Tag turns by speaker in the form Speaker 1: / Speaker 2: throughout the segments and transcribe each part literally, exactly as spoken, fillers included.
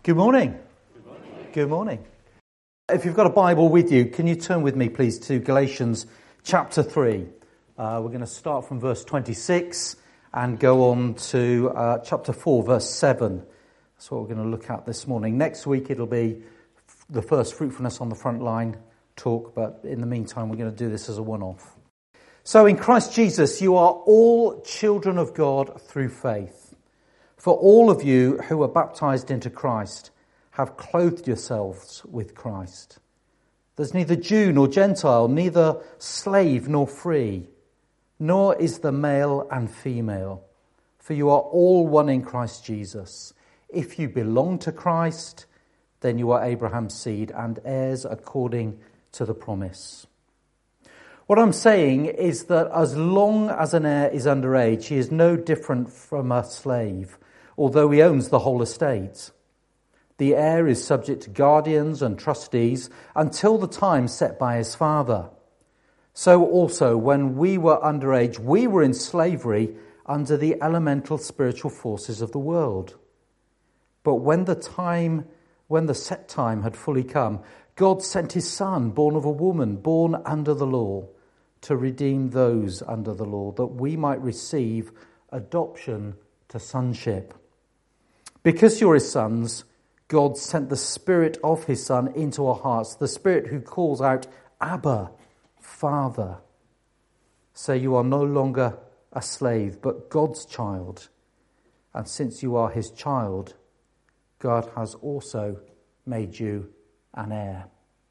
Speaker 1: Good morning.
Speaker 2: Good morning.
Speaker 1: Good morning. If you've got a Bible with you, can you turn with me, please, to Galatians chapter three. Uh, we're going to start from verse twenty-six and go on to uh, chapter four, verse seven. That's what we're going to look at this morning. Next week, it'll be the first fruitfulness on the front line talk, but in the meantime, we're going to do this as a one-off. So in Christ Jesus, you are all children of God through faith. For all of you who are baptized into Christ have clothed yourselves with Christ. There's neither Jew nor Gentile, neither slave nor free, nor is there male and female, for you are all one in Christ Jesus. If you belong to Christ, then you are Abraham's seed and heirs according to the promise. What I'm saying is that as long as an heir is underage, he is no different from a slave, although he owns the whole estate. The heir is subject to guardians and trustees until the time set by his father. So also, when we were underage, we were in slavery under the elemental spiritual forces of the world. But when the time, when the set time had fully come, God sent his Son, born of a woman, born under the law, to redeem those under the law, that we might receive adoption to sonship. Because you're his sons, God sent the Spirit of his Son into our hearts, the Spirit who calls out, Abba, Father. So you are no longer a slave, but God's child. And since you are his child, God has also made you an heir.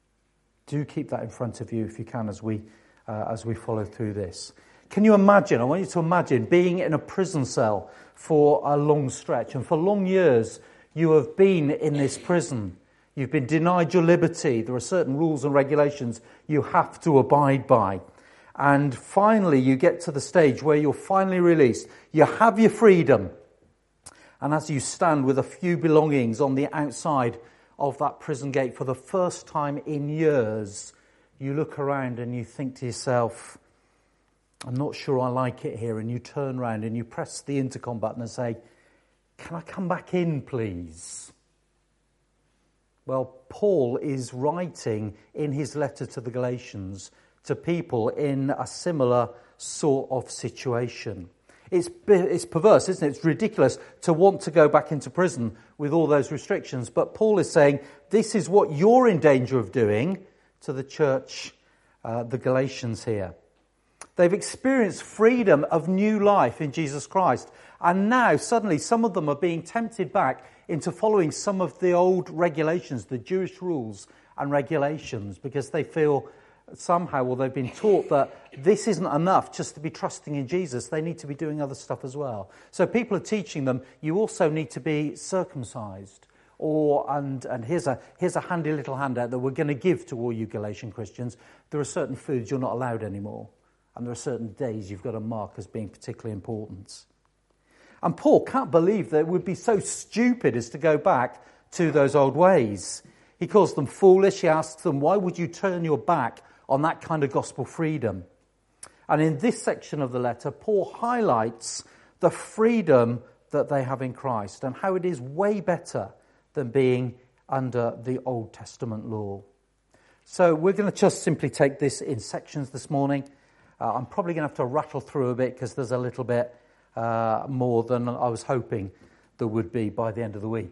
Speaker 1: Do keep that in front of you if you can as we uh, as we follow through this. Can you imagine, I want you to imagine being in a prison cell for a long stretch, and for long years you have been in this prison. You've been denied your liberty. There are certain rules and regulations you have to abide by. And finally you get to the stage where you're finally released. You have your freedom. And as you stand with a few belongings on the outside of that prison gate for the first time in years, you look around and you think to yourself, I'm not sure I like it here. And you turn around and you press the intercom button and say, can I come back in, please? Well, Paul is writing in his letter to the Galatians to people in a similar sort of situation. It's it's perverse, isn't it? It's ridiculous to want to go back into prison with all those restrictions. But Paul is saying, this is what you're in danger of doing to the church, uh, the Galatians here. They've experienced freedom of new life in Jesus Christ. And now, suddenly, some of them are being tempted back into following some of the old regulations, the Jewish rules and regulations, because they feel somehow, well, they've been taught that this isn't enough just to be trusting in Jesus. They need to be doing other stuff as well. So people are teaching them, you also need to be circumcised. Or, and, and here's a here's a handy little handout that we're going to give to all you Galatian Christians. There are certain foods you're not allowed anymore. And there are certain days you've got to mark as being particularly important. And Paul can't believe that it would be so stupid as to go back to those old ways. He calls them foolish. He asks them, why would you turn your back on that kind of gospel freedom? And in this section of the letter, Paul highlights the freedom that they have in Christ and how it is way better than being under the Old Testament law. So we're going to just simply take this in sections this morning. Uh, I'm probably going to have to rattle through a bit because there's a little bit uh, more than I was hoping there would be by the end of the week.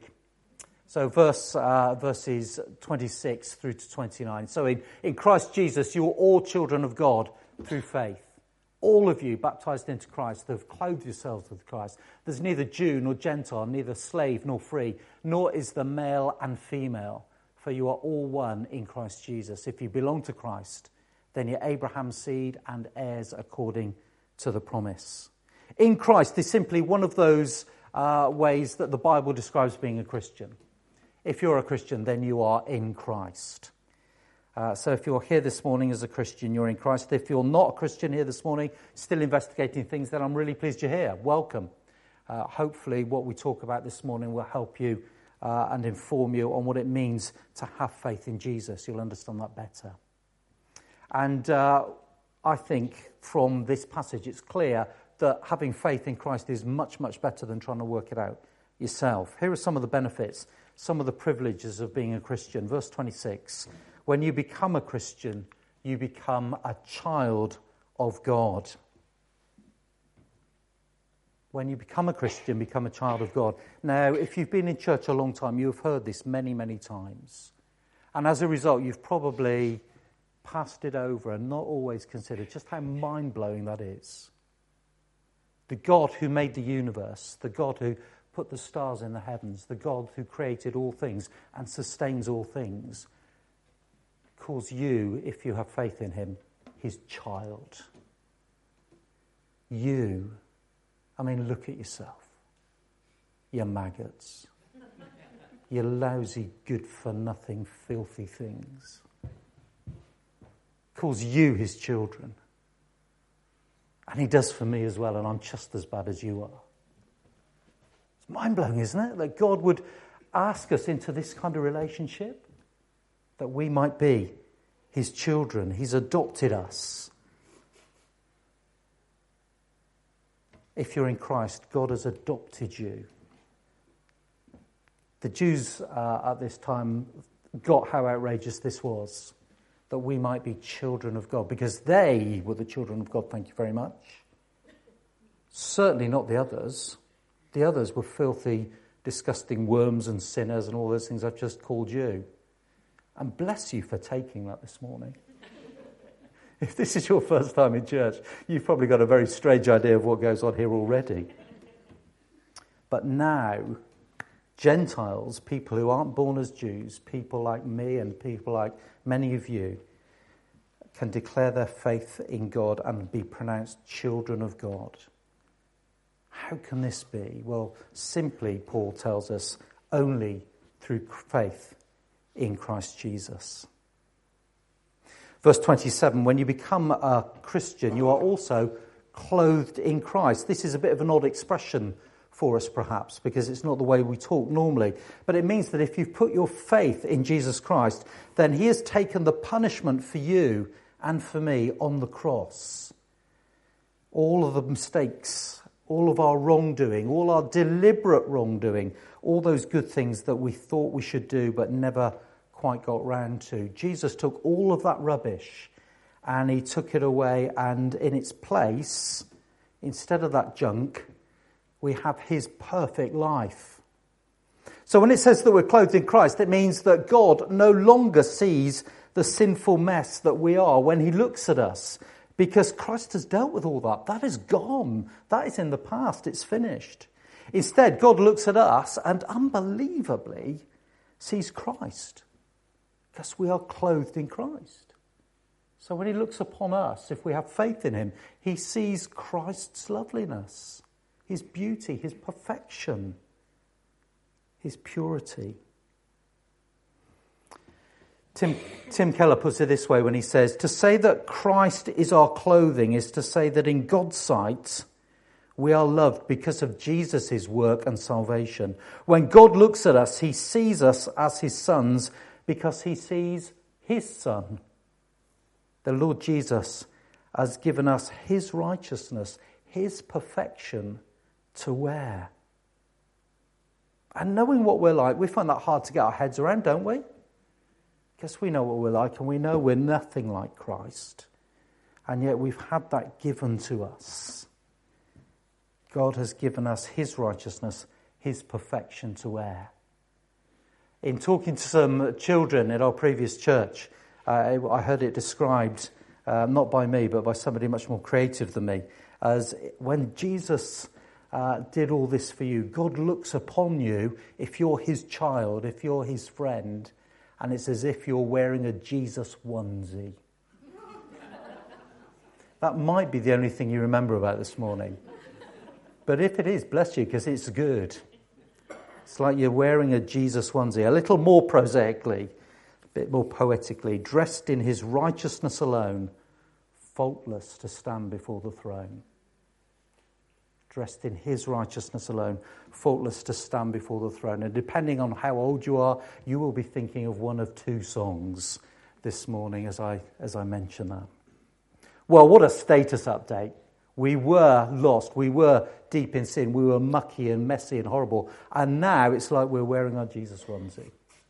Speaker 1: So verse uh, verses twenty-six through to twenty-nine. So in, in Christ Jesus, you are all children of God through faith. All of you baptized into Christ have clothed yourselves with Christ. There's neither Jew nor Gentile, neither slave nor free, nor is there male and female, for you are all one in Christ Jesus. If you belong to Christ, then you're Abraham's seed and heirs according to the promise. In Christ is simply one of those uh, ways that the Bible describes being a Christian. If you're a Christian, then you are in Christ. Uh, so if you're here this morning as a Christian, you're in Christ. If you're not a Christian here this morning, still investigating things, then I'm really pleased you're here. Welcome. Uh, hopefully what we talk about this morning will help you uh, and inform you on what it means to have faith in Jesus. You'll understand that better. And uh, I think from this passage it's clear that having faith in Christ is much, much better than trying to work it out yourself. Here are some of the benefits some of the privileges of being a Christian. Verse twenty-six, when you become a Christian, you become a child of God. When you become a Christian, become a child of God. Now, if you've been in church a long time, you've heard this many, many times. And as a result, you've probably passed it over and not always considered just how mind-blowing that is. The God who made the universe, the God who put the stars in the heavens, the God who created all things and sustains all things, calls you, if you have faith in him, his child. You, I mean, look at yourself. You maggots. You lousy, good-for-nothing, filthy things. Calls you his children. And he does for me as well, and I'm just as bad as you are. It's mind-blowing, isn't it? That God would ask us into this kind of relationship, that we might be his children. He's adopted us. If you're in Christ, God has adopted you. The Jews uh, at this time got how outrageous this was, that we might be children of God, because they were the children of God, thank you very much. Certainly not the others. The others were filthy, disgusting worms and sinners and all those things I've just called you. And bless you for taking that this morning. If this is your first time in church, you've probably got a very strange idea of what goes on here already. But now, Gentiles, people who aren't born as Jews, people like me and people like many of you, can declare their faith in God and be pronounced children of God. How can this be? Well, simply, Paul tells us, only through faith in Christ Jesus. Verse twenty-seven, when you become a Christian, you are also clothed in Christ. This is a bit of an odd expression for us, perhaps, because it's not the way we talk normally. But it means that if you've put your faith in Jesus Christ, then he has taken the punishment for you and for me on the cross. All of the mistakes, all of our wrongdoing, all our deliberate wrongdoing, all those good things that we thought we should do but never quite got round to. Jesus took all of that rubbish and he took it away, and in its place, instead of that junk, we have his perfect life. So when it says that we're clothed in Christ, it means that God no longer sees the sinful mess that we are when he looks at us, because Christ has dealt with all that. That is gone. That is in the past. It's finished. Instead, God looks at us and unbelievably sees Christ, because we are clothed in Christ. So when he looks upon us, if we have faith in him, he sees Christ's loveliness, his beauty, his perfection, his purity. Tim, Tim Keller puts it this way when he says, to say that Christ is our clothing is to say that in God's sight we are loved because of Jesus' work and salvation. When God looks at us, he sees us as his sons because he sees his Son. The Lord Jesus has given us his righteousness, his perfection to wear. And knowing what we're like, we find that hard to get our heads around, don't we? Because we know what we're like and we know we're nothing like Christ. And yet we've had that given to us. God has given us his righteousness, his perfection to wear. In talking to some children at our previous church, uh, I heard it described, uh, not by me, but by somebody much more creative than me, as when Jesus uh, did all this for you, God looks upon you, if you're his child, if you're his friend, and it's as if you're wearing a Jesus onesie. That might be the only thing you remember about this morning. But if it is, bless you, because it's good. It's like you're wearing a Jesus onesie, a little more prosaically, a bit more poetically, dressed in his righteousness alone, faultless to stand before the throne. Dressed in his righteousness alone, faultless to stand before the throne. And depending on how old you are, you will be thinking of one of two songs this morning as I as I mention that. Well, what a status update. We were lost. We were deep in sin. We were mucky and messy and horrible. And now it's like we're wearing our Jesus onesie.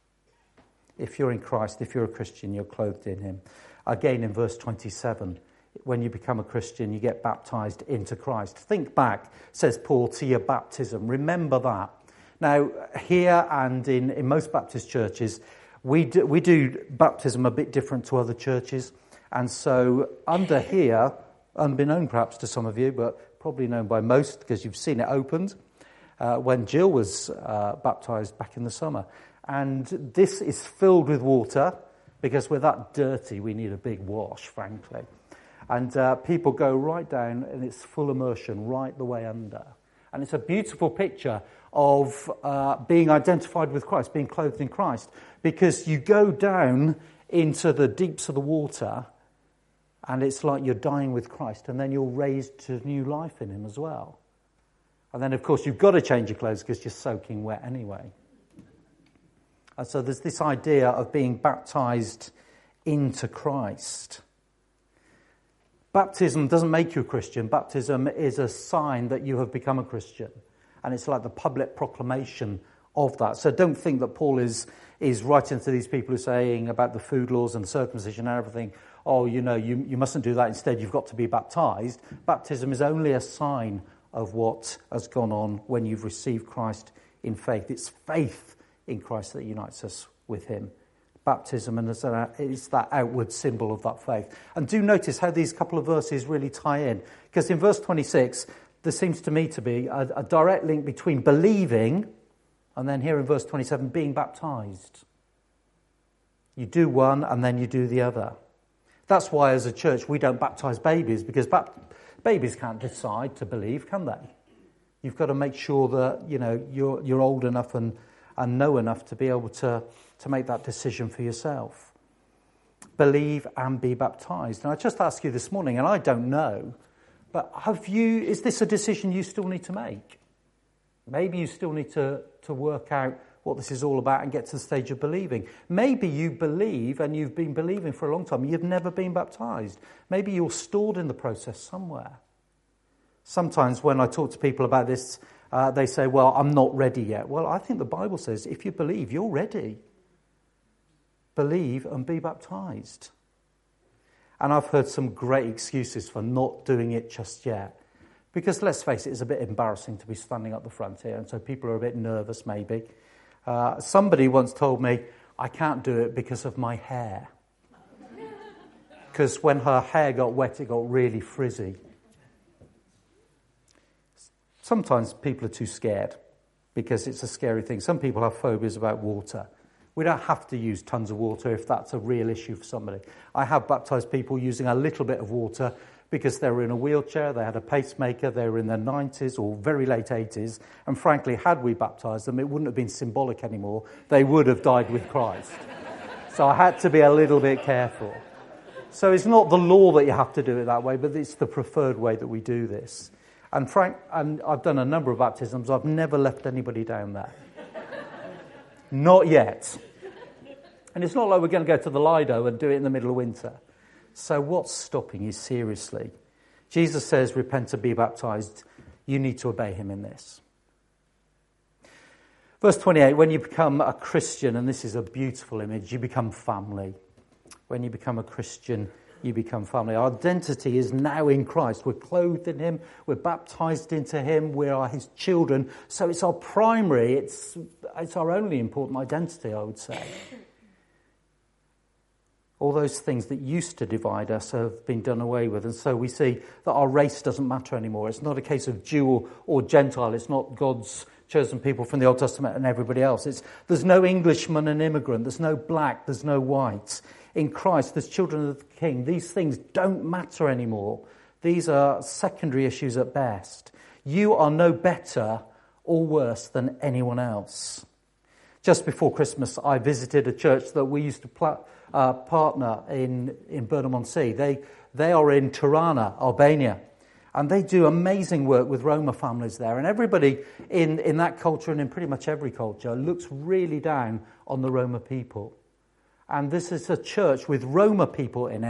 Speaker 1: If you're in Christ, if you're a Christian, you're clothed in him. Again, in verse twenty-seven, when you become a Christian, you get baptized into Christ. Think back, says Paul, to your baptism. Remember that. Now, here and in, in most Baptist churches, we do, we do baptism a bit different to other churches. And so under here, unbeknown perhaps to some of you, but probably known by most because you've seen it opened, uh, when Jill was uh, baptized back in the summer. And this is filled with water because we're that dirty, we need a big wash, frankly. And uh, people go right down and it's full immersion right the way under. And it's a beautiful picture of uh, being identified with Christ, being clothed in Christ, because you go down into the deeps of the water and it's like you're dying with Christ, and then you're raised to new life in him as well. And then, of course, you've got to change your clothes because you're soaking wet anyway. And so there's this idea of being baptized into Christ. Baptism doesn't make you a Christian. Baptism is a sign that you have become a Christian. And it's like the public proclamation of that. So don't think that Paul is, is writing to these people who are saying about the food laws and circumcision and everything, oh, you know, you, you mustn't do that. Instead, you've got to be baptized. Baptism is only a sign of what has gone on when you've received Christ in faith. It's faith in Christ that unites us with him. Baptism and it's that outward symbol of that faith. And do notice how these couple of verses really tie in. Because in verse twenty-six, there seems to me to be a, a direct link between believing and then here in verse twenty-seven, being baptized. You do one and then you do the other. That's why as a church we don't baptize babies, because bap- babies can't decide to believe, can they? You've got to make sure that, you know, you're you're old enough and, and know enough to be able to, to make that decision for yourself. Believe and be baptized. And I just ask you this morning, and I don't know, but have you? Is this a decision you still need to make? Maybe you still need to, to work out what this is all about and get to the stage of believing. Maybe you believe and you've been believing for a long time. You've never been baptized. Maybe you're stored in the process somewhere. Sometimes when I talk to people about this, uh, they say, well, I'm not ready yet. Well, I think the Bible says if you believe, you're ready. Believe and be baptized. And I've heard some great excuses for not doing it just yet. Because let's face it, it's a bit embarrassing to be standing up the front here, and so people are a bit nervous maybe. Uh, somebody once told me, I can't do it because of my hair. Because when her hair got wet, it got really frizzy. Sometimes people are too scared because it's a scary thing. Some people have phobias about water. We don't have to use tons of water if that's a real issue for somebody. I have baptized people using a little bit of water because they were in a wheelchair, they had a pacemaker, they were in their nineties or very late eighties, and frankly, had we baptized them, it wouldn't have been symbolic anymore. They would have died with Christ. So I had to be a little bit careful. So it's not the law that you have to do it that way, but it's the preferred way that we do this. And frank, and I've done a number of baptisms, I've never left anybody down there. Not yet. And it's not like we're going to go to the Lido and do it in the middle of winter. So what's stopping you seriously? Jesus says, repent and be baptized. You need to obey him in this. Verse twenty-eight, when you become a Christian, and this is a beautiful image, you become family. When you become a Christian, you become family. Our identity is now in Christ. We're clothed in him. We're baptized into him. We are his children. So it's our primary, it's, it's our only important identity, I would say. All those things that used to divide us have been done away with. And so we see that our race doesn't matter anymore. It's not a case of Jew or, or Gentile. It's not God's chosen people from the Old Testament and everybody else. It's, there's no Englishman and immigrant. There's no black. There's no white. In Christ, there's children of the King. These things don't matter anymore. These are secondary issues at best. You are no better or worse than anyone else. Just before Christmas, I visited a church that we used to pl- uh, partner in, in Burnham-on-Sea. They, they are in Tirana, Albania. And they do amazing work with Roma families there. And everybody in, in that culture and in pretty much every culture looks really down on the Roma people. And this is a church with Roma people in it,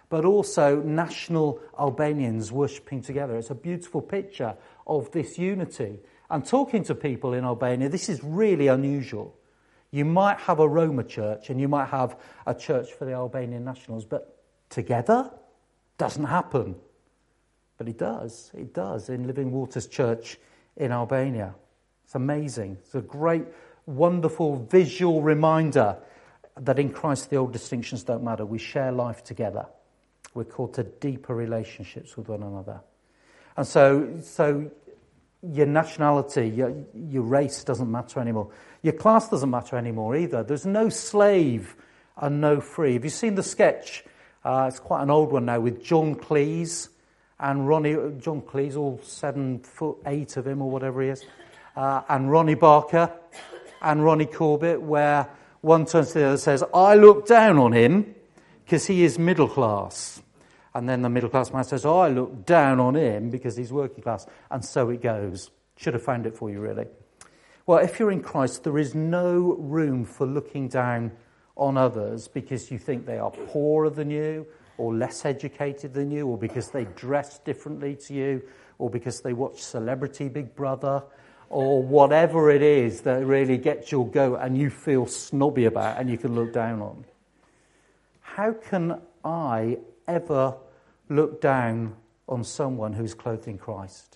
Speaker 1: but also national Albanians worshipping together. It's a beautiful picture of this unity. And talking to people in Albania, this is really unusual. You might have a Roma church and you might have a church for the Albanian nationals, but together doesn't happen. But it does. It does in Living Waters Church in Albania. It's amazing. It's a great, wonderful visual reminder that in Christ the old distinctions don't matter. We share life together. We're called to deeper relationships with one another. And so, so your nationality, your, your race doesn't matter anymore. Your class doesn't matter anymore either. There's no slave and no free. Have you seen the sketch? Uh, it's quite an old one now with John Cleese and Ronnie. John Cleese, all seven foot eight of him or whatever he is, uh, and Ronnie Barker and Ronnie Corbett, where one turns to the other and says, "I look down on him because he is middle class." And then the middle class man says, "Oh, I look down on him because he's working class." And so it goes. Should have found it for you, really. Well, if you're in Christ, there is no room for looking down on others because you think they are poorer than you or less educated than you or because they dress differently to you or because they watch Celebrity Big Brother or whatever it is that really gets your goat and you feel snobby about and you can look down on. How can I ever look down on someone who's clothed in Christ?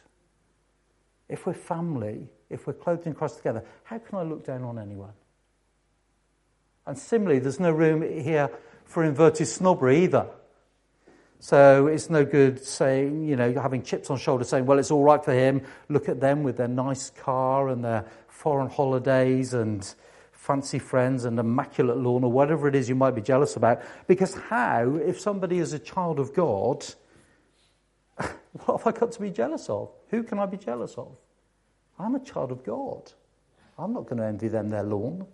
Speaker 1: If we're family, if we're clothed in Christ together, how can I look down on anyone? And similarly, there's no room here for inverted snobbery either. So it's no good saying, you know, having chips on shoulder saying, well, it's all right for him. Look at them with their nice car and their foreign holidays and fancy friends and immaculate lawn or whatever it is you might be jealous about. Because how, if somebody is a child of God, what have I got to be jealous of? Who can I be jealous of? I'm a child of God. I'm not going to envy them their lawn.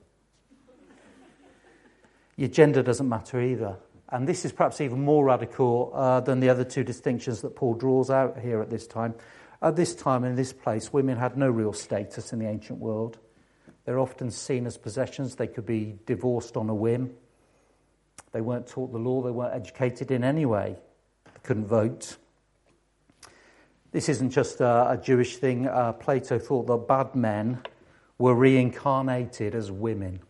Speaker 1: Your gender doesn't matter either. And this is perhaps even more radical uh, than the other two distinctions that Paul draws out here at this time. At this time, in this place, women had no real status in the ancient world. They're often seen as possessions. They could be divorced on a whim. They weren't taught the law. They weren't educated in any way. They couldn't vote. This isn't just a, a Jewish thing. Uh, Plato thought that bad men were reincarnated as women.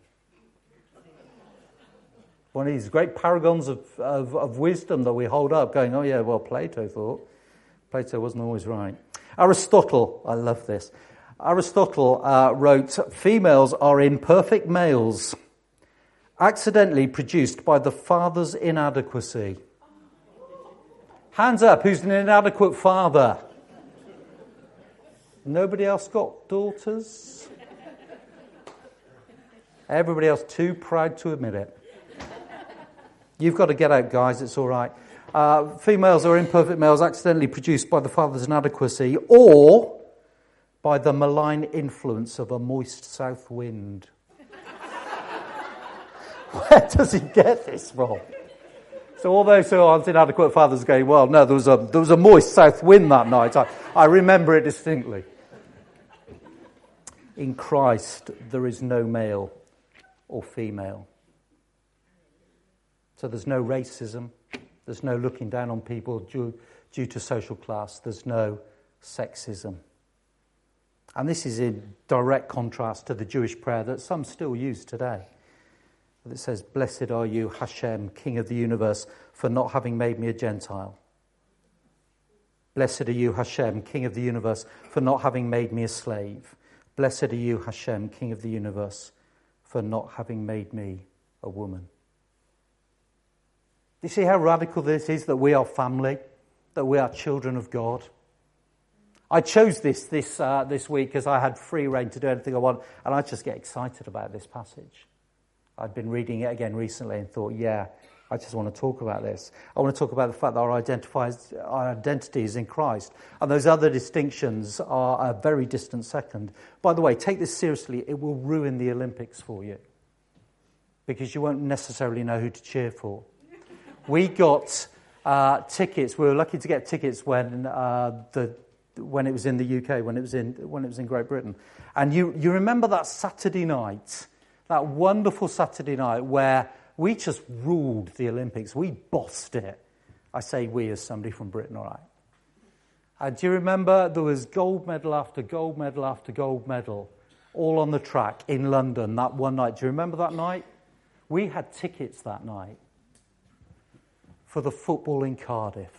Speaker 1: One of these great paragons of, of, of wisdom that we hold up, going, oh yeah, well, Plato thought. Plato wasn't always right. Aristotle, I love this. Aristotle uh, wrote, females are imperfect males, accidentally produced by the father's inadequacy. Hands up, who's an inadequate father? Nobody else got daughters? Everybody else too proud to admit it. You've got to get out, guys, it's all right. Uh, females are imperfect males accidentally produced by the father's inadequacy or by the malign influence of a moist south wind. Where does he get this from? So all those who aren't inadequate fathers are going, well, no, there was a, there was a moist south wind that night. I, I remember it distinctly. In Christ, there is no male or female. So there's no racism, there's no looking down on people due, due to social class, there's no sexism. And this is in direct contrast to the Jewish prayer that some still use today. It says, blessed are you, Hashem, King of the universe, for not having made me a Gentile. Blessed are you, Hashem, King of the universe, for not having made me a slave. Blessed are you, Hashem, King of the universe, for not having made me a woman. Do you see how radical this is, that we are family, that we are children of God? I chose this this uh, this week because I had free rein to do anything I want, and I just get excited about this passage. I'd been reading it again recently and thought, yeah, I just want to talk about this. I want to talk about the fact that our, identifies, our identity is in Christ, and those other distinctions are a very distant second. By the way, take this seriously, it will ruin the Olympics for you, because you won't necessarily know who to cheer for. We got uh, tickets. We were lucky to get tickets when uh, the when it was in the U K, when it was in when it was in Great Britain. And you you remember that Saturday night, that wonderful Saturday night where we just ruled the Olympics. We bossed it. I say we as somebody from Britain, all right. And do you remember there was gold medal after gold medal after gold medal all on the track in London that one night? Do you remember that night? We had tickets that night for the football in Cardiff.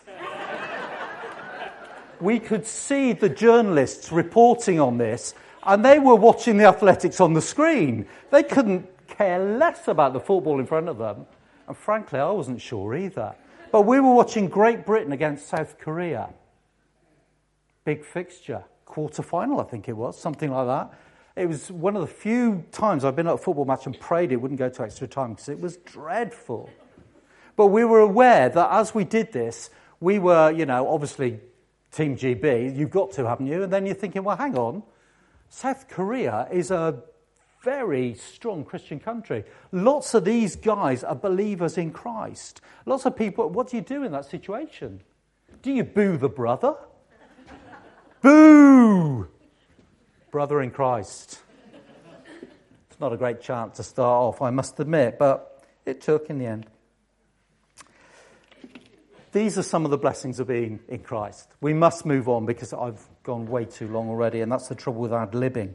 Speaker 1: We could see the journalists reporting on this, and they were watching the athletics on the screen. They couldn't care less about the football in front of them. And frankly, I wasn't sure either. But we were watching Great Britain against South Korea. Big fixture. Quarter-final, I think it was, something like that. It was one of the few times I've been at a football match and prayed it wouldn't go to extra time because it was dreadful. But we were aware that as we did this, we were, you know, obviously Team G B, you've got to, haven't you? And then you're thinking, well, hang on. South Korea is a very strong Christian country. Lots of these guys are believers in Christ. Lots of people, what do you do in that situation? Do you boo the brother? Boo! Brother in Christ. It's not a great chant to start off, I must admit, but it took in the end. These are some of the blessings of being in Christ. We must move on because I've gone way too long already, and that's the trouble with ad-libbing.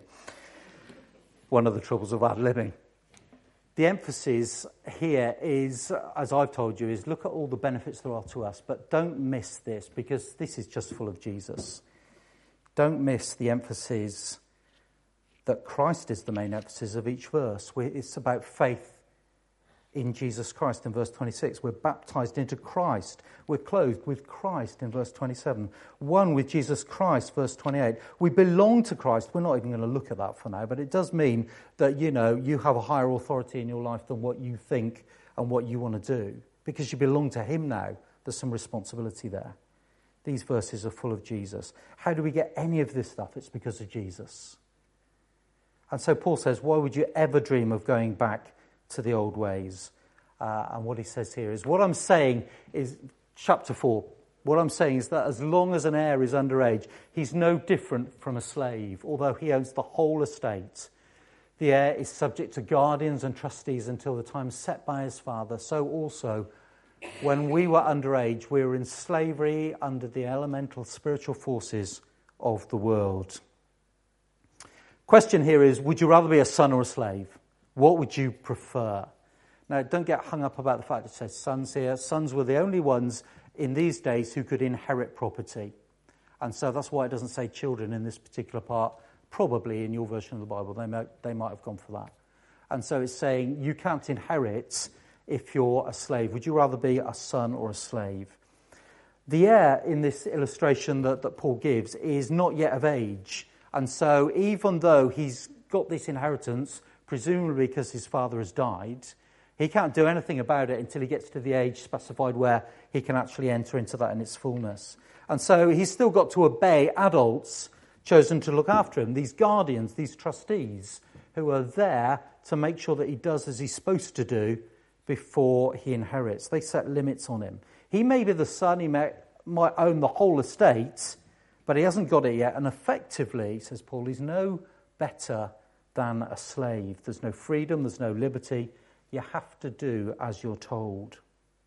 Speaker 1: One of the troubles of ad-libbing. The emphasis here is, as I've told you, is look at all the benefits there are to us, but don't miss this because this is just full of Jesus. Don't miss the emphasis that Christ is the main emphasis of each verse. It's about faith in Jesus Christ in verse twenty-six. We're baptized into Christ. We're clothed with Christ in verse twenty-seven. One with Jesus Christ, verse twenty-eight. We belong to Christ. We're not even going to look at that for now, but it does mean that, you know, you have a higher authority in your life than what you think and what you want to do. Because you belong to him now, there's some responsibility there. These verses are full of Jesus. How do we get any of this stuff? It's because of Jesus. And so Paul says, why would you ever dream of going back to the old ways? Uh, and what he says here is, what I'm saying is, chapter four, what I'm saying is that as long as an heir is underage, he's no different from a slave, although he owns the whole estate. The heir is subject to guardians and trustees until the time set by his father. So also, when we were underage, we were in slavery under the elemental spiritual forces of the world. Question here is, would you rather be a son or a slave? What would you prefer? Now, don't get hung up about the fact it says sons here. Sons were the only ones in these days who could inherit property. And so that's why it doesn't say children in this particular part. Probably in your version of the Bible, they might, they might have gone for that. And so it's saying you can't inherit if you're a slave. Would you rather be a son or a slave? The heir in this illustration that, that Paul gives is not yet of age. And so even though he's got this inheritance, presumably because his father has died, he can't do anything about it until he gets to the age specified where he can actually enter into that in its fullness. And so he's still got to obey adults chosen to look after him, these guardians, these trustees, who are there to make sure that he does as he's supposed to do before he inherits. They set limits on him. He may be the son, he may, might own the whole estate, but he hasn't got it yet. And effectively, says Paul, he's no better than a slave. There's no freedom, there's no liberty. You have to do as you're told.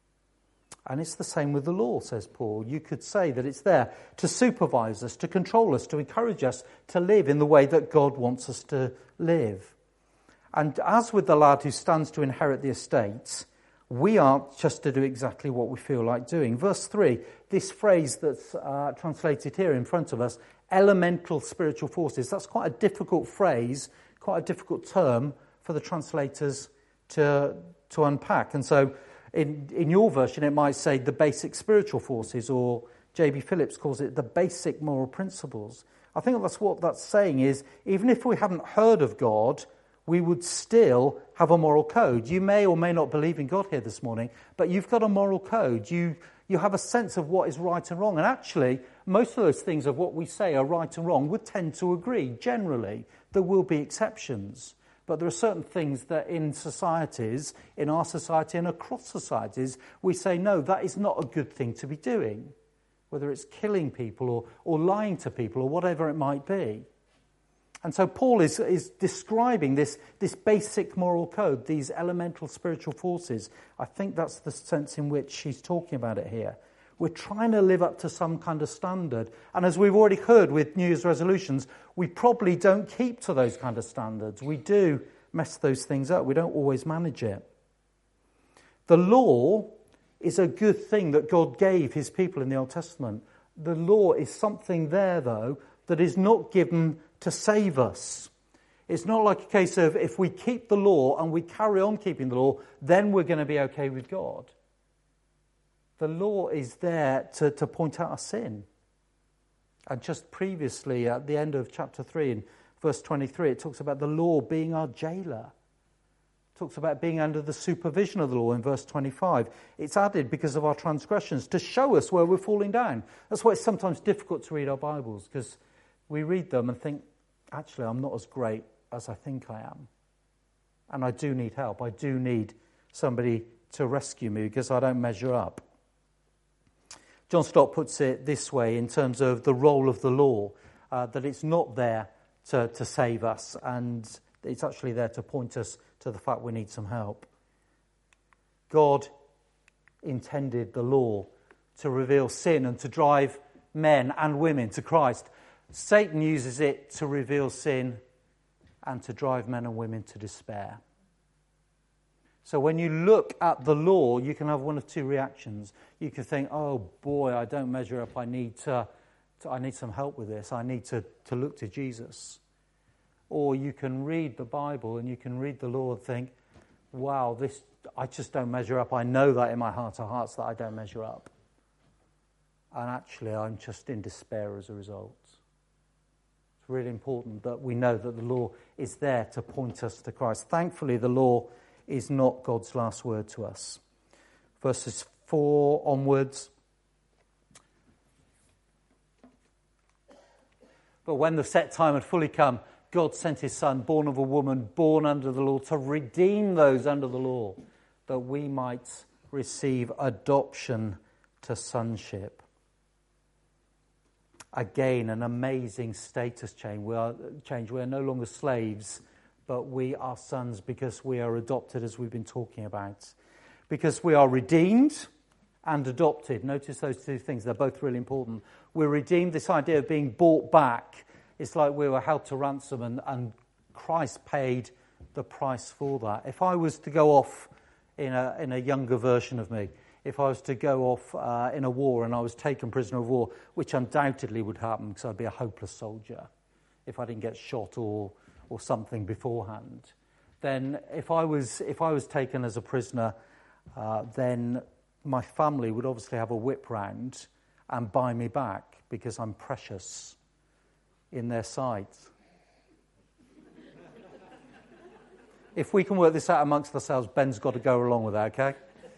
Speaker 1: And it's the same with the law, says Paul. You could say that it's there to supervise us, to control us, to encourage us to live in the way that God wants us to live. And as with the lad who stands to inherit the estate, we aren't just to do exactly what we feel like doing. Verse three, this phrase that's uh, translated here in front of us, elemental spiritual forces, that's quite a difficult phrase, quite a difficult term for the translators to, to unpack. And so in, in your version, it might say the basic spiritual forces, or J B Phillips calls it the basic moral principles. I think that's what that's saying is, even if we haven't heard of God, we would still have a moral code. You may or may not believe in God here this morning, but you've got a moral code. You you have a sense of what is right and wrong. And actually, most of those things of what we say are right and wrong would tend to agree. Generally, there will be exceptions. But there are certain things that in societies, in our society and across societies, we say, no, that is not a good thing to be doing. Whether it's killing people or, or lying to people or whatever it might be. And so Paul is, is describing this, this basic moral code, these elemental spiritual forces. I think that's the sense in which he's talking about it here. We're trying to live up to some kind of standard. And as we've already heard with New Year's resolutions, we probably don't keep to those kind of standards. We do mess those things up. We don't always manage it. The law is a good thing that God gave his people in the Old Testament. The law is something there, though, that is not given to save us. It's not like a case of if we keep the law and we carry on keeping the law, then we're going to be okay with God. The law is there to, to point out our sin. And just previously, at the end of chapter three, in verse twenty-three, it talks about the law being our jailer. It talks about being under the supervision of the law in verse twenty-five. It's added because of our transgressions to show us where we're falling down. That's why it's sometimes difficult to read our Bibles, because we read them and think, actually, I'm not as great as I think I am. And I do need help. I do need somebody to rescue me because I don't measure up. John Stott puts it this way in terms of the role of the law, uh, that it's not there to, to save us, and it's actually there to point us to the fact we need some help. God intended the law to reveal sin and to drive men and women to Christ. Satan uses it to reveal sin and to drive men and women to despair. So when you look at the law, you can have one of two reactions. You can think, oh boy, I don't measure up. I need to, to I need some help with this. I need to, to look to Jesus. Or you can read the Bible and you can read the law and think, wow, this I just don't measure up. I know that in my heart of hearts that I don't measure up. And actually, I'm just in despair as a result. It's really important that we know that the law is there to point us to Christ. Thankfully, the law is not God's last word to us. Verses four onwards. But when the set time had fully come, God sent his Son, born of a woman, born under the law, to redeem those under the law, that we might receive adoption to sonship. Again, an amazing status change. We are, change. We are no longer slaves, but we are sons because we are adopted, as we've been talking about. Because we are redeemed and adopted. Notice those two things. They're both really important. We're redeemed, this idea of being bought back. It's like we were held to ransom and, and Christ paid the price for that. If I was to go off in a, in a younger version of me, if I was to go off uh, in a war and I was taken prisoner of war, which undoubtedly would happen because I'd be a hopeless soldier if I didn't get shot or or something beforehand, then if I was if I was taken as a prisoner, uh, then my family would obviously have a whip round and buy me back because I'm precious in their sight. If we can work this out amongst ourselves, Ben's got to go along with that, okay?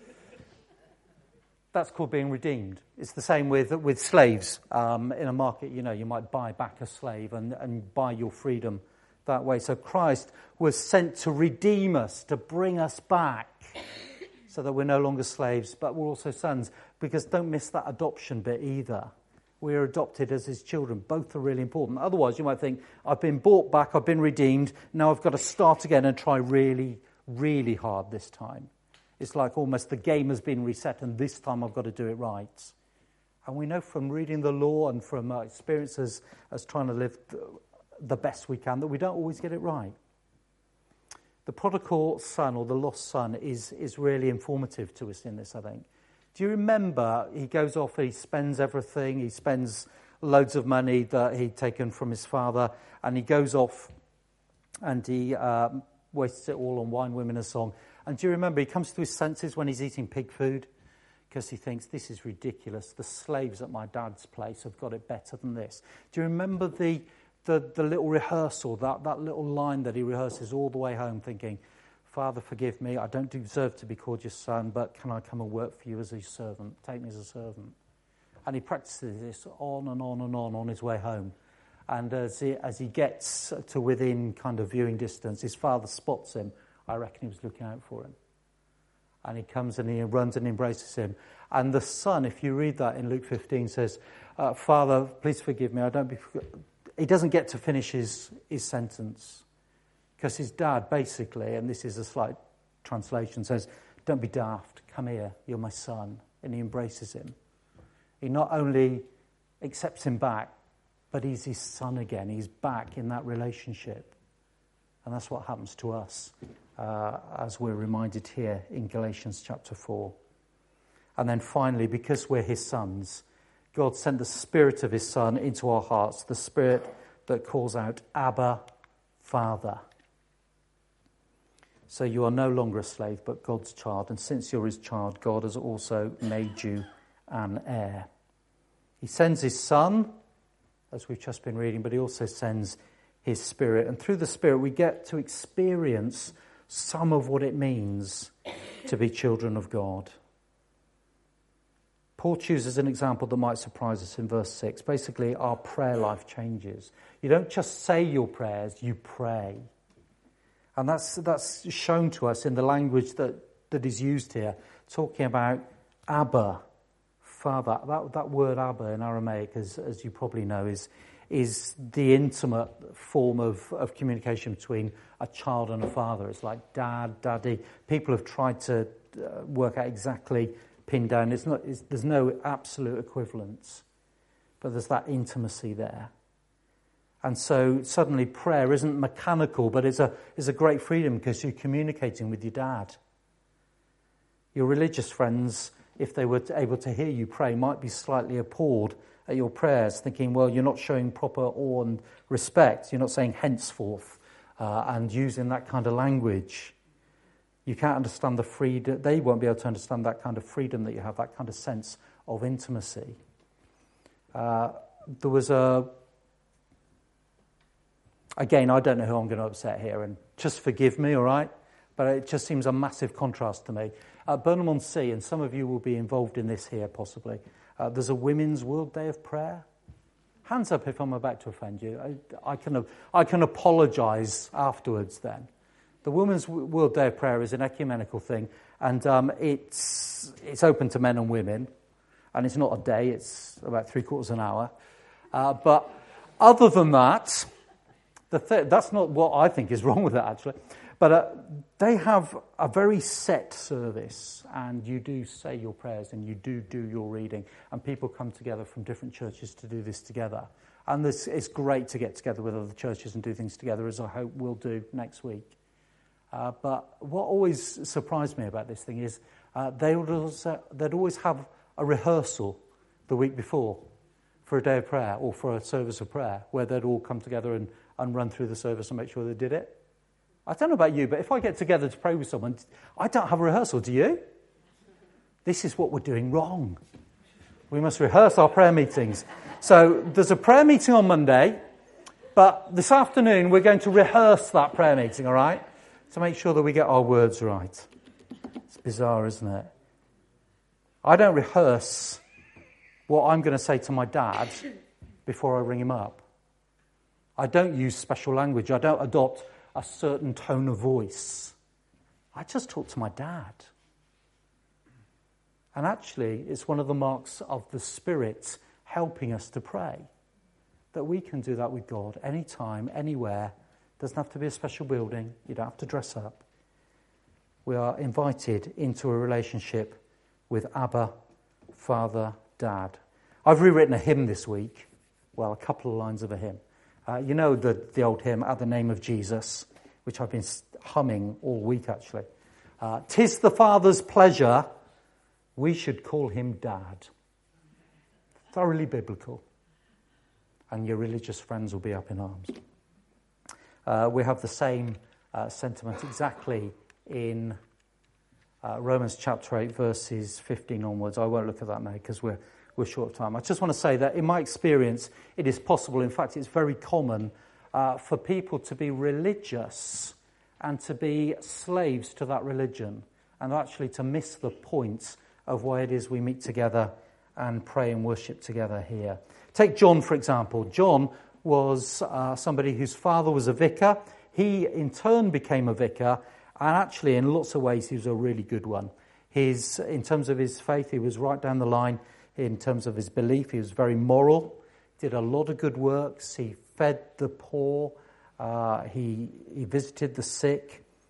Speaker 1: That's called being redeemed. It's the same with with slaves. Um, in a market, you know, you might buy back a slave and, and buy your freedom that way. So Christ was sent to redeem us, to bring us back, so that we're no longer slaves, but we're also sons. Because don't miss that adoption bit either. We're adopted as his children. Both are really important. Otherwise, you might think, I've been bought back, I've been redeemed, now I've got to start again and try really, really hard this time. It's like almost the game has been reset and this time I've got to do it right. And we know from reading the law and from our experiences as trying to live the best we can, that we don't always get it right. The prodigal son or the lost son is, is really informative to us in this, I think. Do you remember he goes off, he spends everything, he spends loads of money that he'd taken from his father, and he goes off and he um, wastes it all on wine, women and song. And do you remember he comes to his senses when he's eating pig food? Because he thinks, this is ridiculous. The slaves at my dad's place have got it better than this. Do you remember the The, the little rehearsal, that, that little line that he rehearses all the way home thinking, Father, forgive me, I don't deserve to be called your son, but can I come and work for you as a servant? Take me as a servant. And he practices this on and on and on on his way home. And as he, as he gets to within kind of viewing distance, his father spots him. I reckon he was looking out for him. And he comes and he runs and embraces him. And the son, if you read that in Luke fifteen, says, uh, Father, please forgive me, I don't be... He doesn't get to finish his, his sentence because his dad basically, and this is a slight translation, says, don't be daft, come here, you're my son. And he embraces him. He not only accepts him back, but he's his son again. He's back in that relationship. And that's what happens to us, uh, as we're reminded here in Galatians chapter four. And then finally, because we're his sons, God sent the Spirit of his Son into our hearts, the Spirit that calls out, Abba, Father. So you are no longer a slave, but God's child. And since you're his child, God has also made you an heir. He sends his Son, as we've just been reading, but he also sends his Spirit. And through the Spirit, we get to experience some of what it means to be children of God. Paul chooses an example that might surprise us in verse six. Basically, our prayer life changes. You don't just say your prayers, you pray. And that's that's shown to us in the language that, that is used here, talking about Abba, Father. That, that word Abba in Aramaic, as, as you probably know, is, is the intimate form of, of communication between a child and a father. It's like dad, daddy. People have tried to uh, work out exactly, pin down. It's not, it's, there's no absolute equivalence, but there's that intimacy there. And so suddenly prayer isn't mechanical, but it's a, it's a great freedom because you're communicating with your dad. Your religious friends, if they were able to hear you pray, might be slightly appalled at your prayers, thinking, well, you're not showing proper awe and respect. You're not saying henceforth uh, and using that kind of language. You can't understand the freedom. They won't be able to understand that kind of freedom that you have, that kind of sense of intimacy. Uh, there was a... Again, I don't know who I'm going to upset here, and just forgive me, all right? But it just seems a massive contrast to me. At Burnham-on-Sea, and some of you will be involved in this here possibly, uh, there's a Women's World Day of Prayer. Hands up if I'm about to offend you. I, I can I can apologise afterwards then. The Women's World Day of Prayer is an ecumenical thing, and um, it's it's open to men and women, and it's not a day, it's about three quarters of an hour. Uh, but other than that... The th- that's not what I think is wrong with it, actually. But uh, they have a very set service, and you do say your prayers, and you do do your reading, and people come together from different churches to do this together. And this, it's great to get together with other churches and do things together, as I hope we'll do next week. Uh, but what always surprised me about this thing is uh, they would also, they'd always have a rehearsal the week before for a day of prayer or for a service of prayer, where they'd all come together and and run through the service and make sure they did it. I don't know about you, but if I get together to pray with someone, I don't have a rehearsal, do you? This is what we're doing wrong. We must rehearse our prayer meetings. So there's a prayer meeting on Monday, but this afternoon we're going to rehearse that prayer meeting, all right? To make sure that we get our words right. It's bizarre, isn't it? I don't rehearse what I'm going to say to my dad before I ring him up. I don't use special language. I don't adopt a certain tone of voice. I just talk to my dad. And actually, it's one of the marks of the Spirit helping us to pray, that we can do that with God anytime, anywhere. Doesn't have to be a special building. You don't have to dress up. We are invited into a relationship with Abba, Father, Dad. I've rewritten a hymn this week. Well, a couple of lines of a hymn. Uh, you know the, the old hymn, At the Name of Jesus, which I've been humming all week, actually. Uh, "'Tis the Father's pleasure, we should call him Dad." Thoroughly biblical. And your religious friends will be up in arms. Uh, we have the same uh, sentiment exactly in uh, Romans chapter eight, verses fifteen onwards. I won't look at that now because we're We're short of time. I just want to say that in my experience, it is possible, in fact, it's very common uh, for people to be religious and to be slaves to that religion and actually to miss the point of why it is we meet together and pray and worship together here. Take John, for example. John was uh, somebody whose father was a vicar. He, in turn, became a vicar, and actually, in lots of ways, he was a really good one. His, in terms of his faith, he was right down the line. In terms of his belief, he was very moral, did a lot of good works. He fed the poor, uh, he, he visited the sick,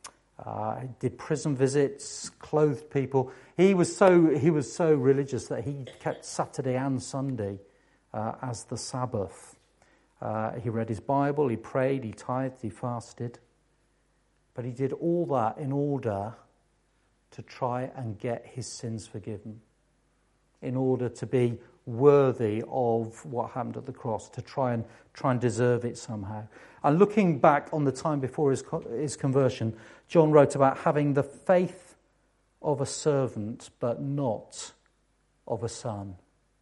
Speaker 1: Uh, he did prison visits, clothed people. He was so he was so religious that he kept Saturday and Sunday uh, as the Sabbath. Uh, he read his Bible, he prayed, he tithed, he fasted. But he did all that in order to try and get his sins forgiven, in order to be worthy of what happened at the cross, to try and try and deserve it somehow. And looking back on the time before his, his conversion, John wrote about having the faith of a servant, but not of a son.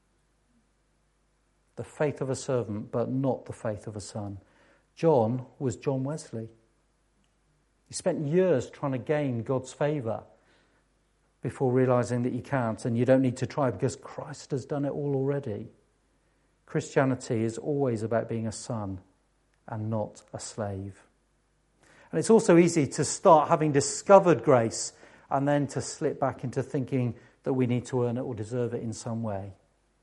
Speaker 1: The faith of a servant, but not the faith of a son. John was John Wesley. He spent years trying to gain God's favour before realising that you can't, and you don't need to try because Christ has done it all already. Christianity is always about being a son and not a slave. And it's also easy to start having discovered grace and then to slip back into thinking that we need to earn it or deserve it in some way.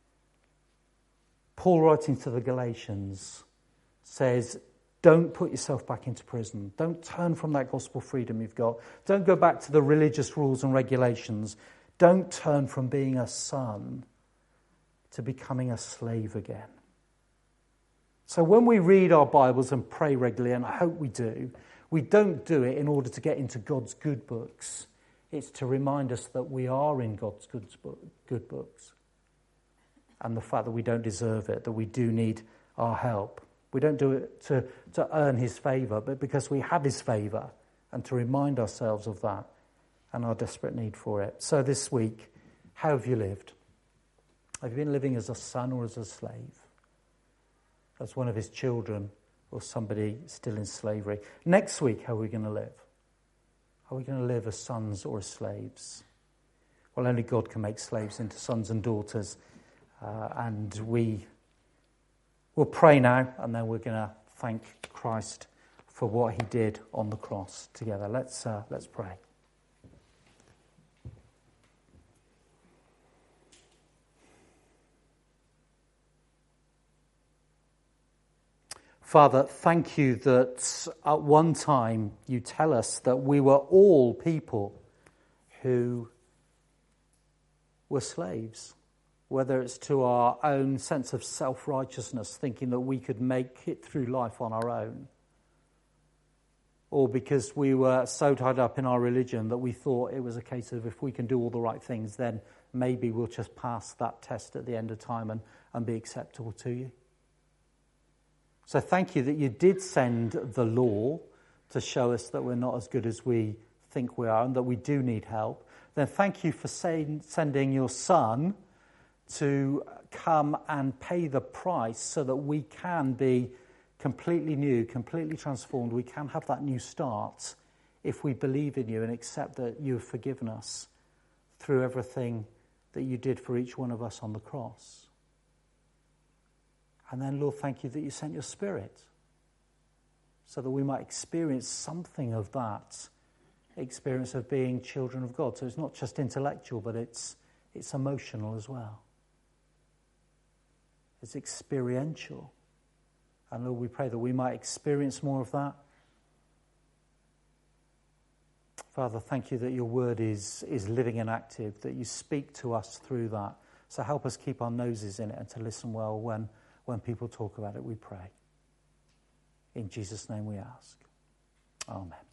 Speaker 1: Paul, writing to the Galatians, says, don't put yourself back into prison. Don't turn from that gospel freedom you've got. Don't go back to the religious rules and regulations. Don't turn from being a son to becoming a slave again. So when we read our Bibles and pray regularly, and I hope we do, we don't do it in order to get into God's good books. It's to remind us that we are in God's good, good books. And the fact that we don't deserve it, that we do need our help. We don't do it to, to earn his favour, but because we have his favour, and to remind ourselves of that and our desperate need for it. So this week, how have you lived? Have you been living as a son or as a slave? As one of his children or somebody still in slavery? Next week, how are we going to live? Are we going to live as sons or as slaves? Well, only God can make slaves into sons and daughters. Uh, and we will pray now, and then we're going to thank Christ for what he did on the cross together. Let's uh, let's pray. Father, thank you that at one time you tell us that we were all people who were slaves. Whether it's to our own sense of self-righteousness, thinking that we could make it through life on our own, or because we were so tied up in our religion that we thought it was a case of if we can do all the right things, then maybe we'll just pass that test at the end of time and, and be acceptable to you. So thank you that you did send the law to show us that we're not as good as we think we are and that we do need help. Then thank you for saying, sending your son to come and pay the price so that we can be completely new, completely transformed. We can have that new start if we believe in you and accept that you have forgiven us through everything that you did for each one of us on the cross. And then, Lord, thank you that you sent your Spirit so that we might experience something of that experience of being children of God. So it's not just intellectual, but it's it's emotional as well. It's experiential. And Lord, we pray that we might experience more of that. Father, thank you that your word is, is living and active, that you speak to us through that. So help us keep our noses in it and to listen well when, when people talk about it, we pray. In Jesus' name we ask. Amen.